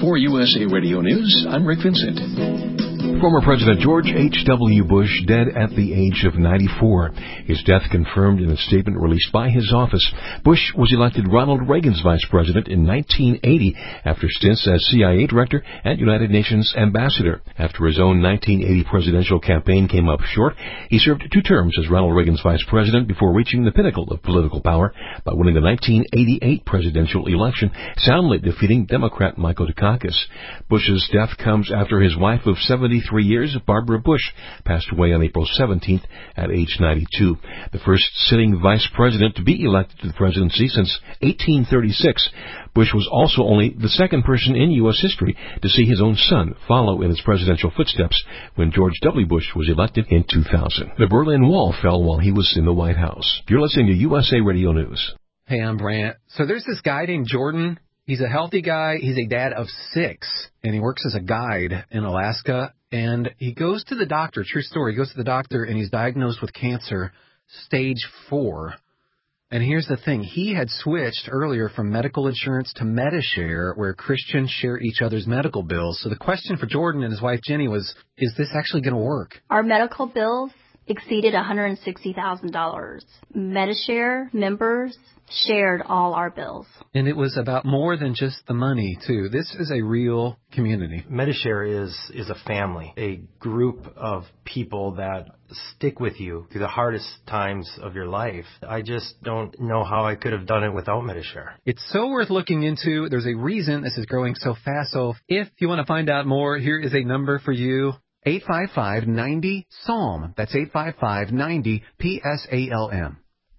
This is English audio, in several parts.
For USA Radio News, I'm Rick Vincent. Former President George H.W. Bush dead at the age of 94. His death confirmed in a statement released by his office. Bush was elected Ronald Reagan's vice president in 1980 after stints as CIA director and United Nations ambassador. After his own 1980 presidential campaign came up short, he served 2 terms as Ronald Reagan's vice president before reaching the pinnacle of political power by winning the 1988 presidential election, soundly defeating Democrat Michael Dukakis. Bush's death comes after his wife of 73 years, Barbara Bush, passed away on April 17th at age 92. The first sitting vice president to be elected to the presidency since 1836. Bush was also only the second person in U.S. history to see his own son follow in his presidential footsteps when George W. Bush was elected in 2000. The Berlin Wall fell while he was in the White House. You're listening to USA Radio News. Hey, I'm Brant. So there's this guy named Jordan. He's a healthy guy. He's a dad of 6, and he works as a guide in Alaska. And he goes to the doctor, true story, he goes to the doctor and he's diagnosed with cancer, stage 4. And here's the thing, he had switched earlier from medical insurance to Medi-Share, where Christians share each other's medical bills. So the question for Jordan and his wife Jenny was, is this actually going to work? Our medical bills exceeded $160,000. Medi-Share members shared all our bills. And it was about more than just the money, too. This is a real community. Medi-Share is a family, a group of people that stick with you through the hardest times of your life. I just don't know how I could have done it without Medi-Share. It's so worth looking into. There's a reason this is growing so fast. So if you want to find out more, here is a number for you. 855-90-PSALM. That's 855-90-PSALM.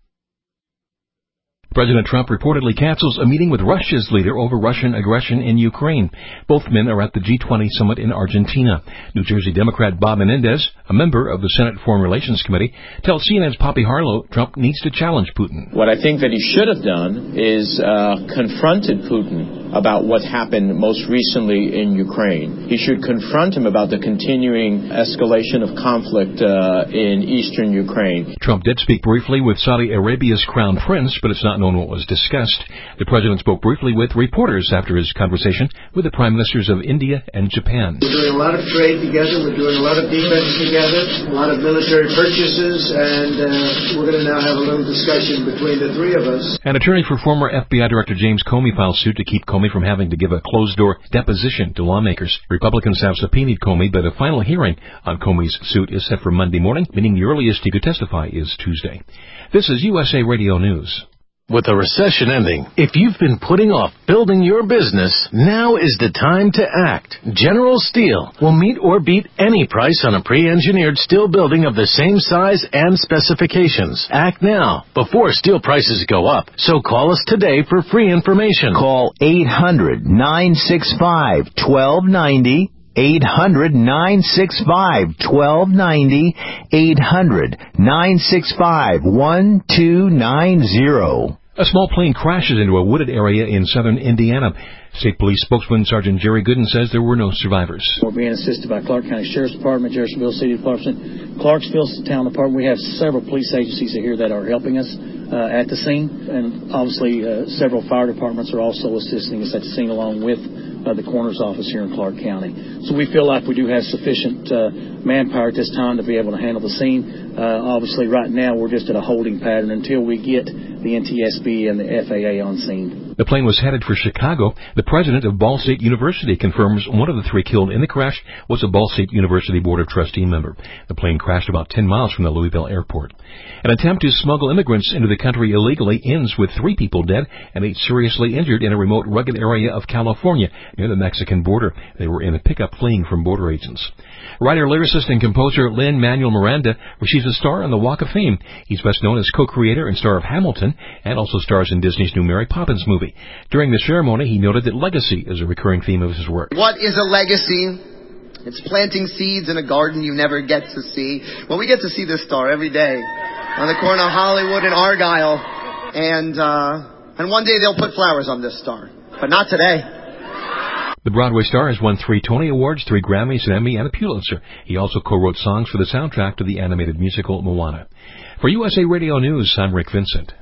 President Trump reportedly cancels a meeting with Russia's leader over Russian aggression in Ukraine. Both men are at the G20 summit in Argentina. New Jersey Democrat Bob Menendez, a member of the Senate Foreign Relations Committee, tells CNN's Poppy Harlow Trump needs to challenge Putin. What I think that he should have done is confronted Putin about what happened most recently in Ukraine. He should confront him about the continuing escalation of conflict in eastern Ukraine. Trump did speak briefly with Saudi Arabia's crown prince, but it's not known what was discussed. The president spoke briefly with reporters after his conversation with the prime ministers of India and Japan. We're doing a lot of trade together. We're doing a lot of defense together, a lot of military purchases, and we're going to now have a little discussion between the 3 of us. An attorney for former FBI Director James Comey filed suit to keep Comey from having to give a closed-door deposition to lawmakers. Republicans have subpoenaed Comey, but a final hearing on Comey's suit is set for Monday morning, meaning the earliest he could testify is Tuesday. This is USA Radio News. With the recession ending, if you've been putting off building your business, now is the time to act. General Steel will meet or beat any price on a pre-engineered steel building of the same size and specifications. Act now, before steel prices go up. So call us today for free information. Call 800-965-1290. 800-965-1290. 800-965-1290. A small plane crashes into a wooded area in southern Indiana. State Police spokesman Sergeant Jerry Gooden says there were no survivors. We're being assisted by Clark County Sheriff's Department, Jeffersonville City Department, Clarksville Town Department. We have several police agencies here that are helping us at the scene, and obviously several fire departments are also assisting us at the scene along with the coroner's office here in Clark County. So we feel like we do have sufficient manpower at this time to be able to handle the scene. Obviously right now we're just at a holding pattern until we get the NTSB and the FAA on scene. The plane was headed for Chicago. The president of Ball State University confirms one of the 3 killed in the crash was a Ball State University Board of Trustee member. The plane crashed about 10 miles from the Louisville airport. An attempt to smuggle immigrants into the country illegally ends with 3 people dead and 8 seriously injured in a remote, rugged area of California near the Mexican border. They were in a pickup fleeing from border agents. Writer, lyricist, and composer Lin-Manuel Miranda receives a star on the Walk of Fame. He's best known as co-creator and star of Hamilton and also stars in Disney's new Mary Poppins movie. During the ceremony, he noted that legacy is a recurring theme of his work. What is a legacy? It's planting seeds in a garden you never get to see. Well, we get to see this star every day on the corner of Hollywood and Argyle. And one day they'll put flowers on this star. But not today. The Broadway star has won 3 Tony Awards, 3 Grammys, an Emmy, and a Pulitzer. He also co-wrote songs for the soundtrack to the animated musical Moana. For USA Radio News, I'm Rick Vincent.